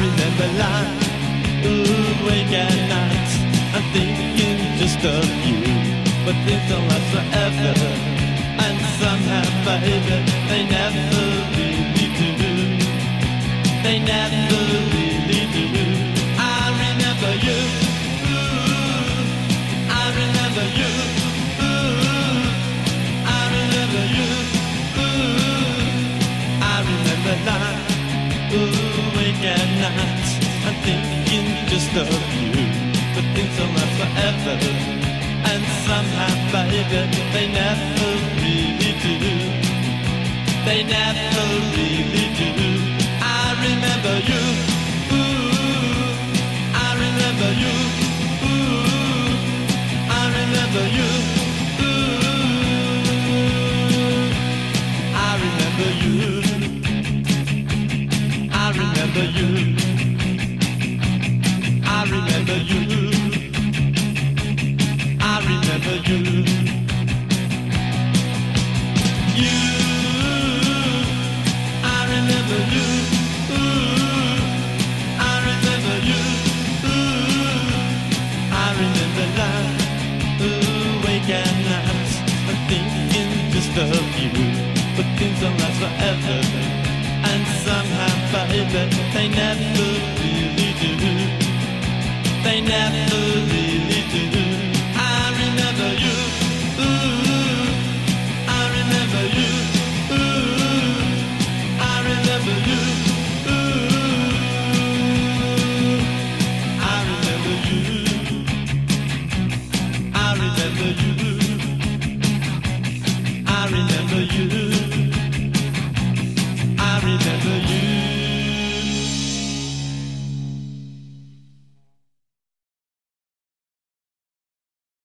remember lying awake at night. I'm thinking just of you, but things don't last forever. And somehow, baby, they never really do. They never really do. I remember you. Ooh, I remember you. Ooh, I remember you. Ooh, I remember lying awake at night. I'm thinking just of you, but things don't last forever. And somehow, baby, they never really do. They never really do. I remember you. Ooh, I remember you. Ooh, I remember you. Ooh, I remember you. I remember you. I remember you. I remember you. You. I remember you. Ooh, I remember you. Ooh, I remember lying awake at night. I'm thinking just of you, but things don't last forever. And somehow, baby, they never really do. They never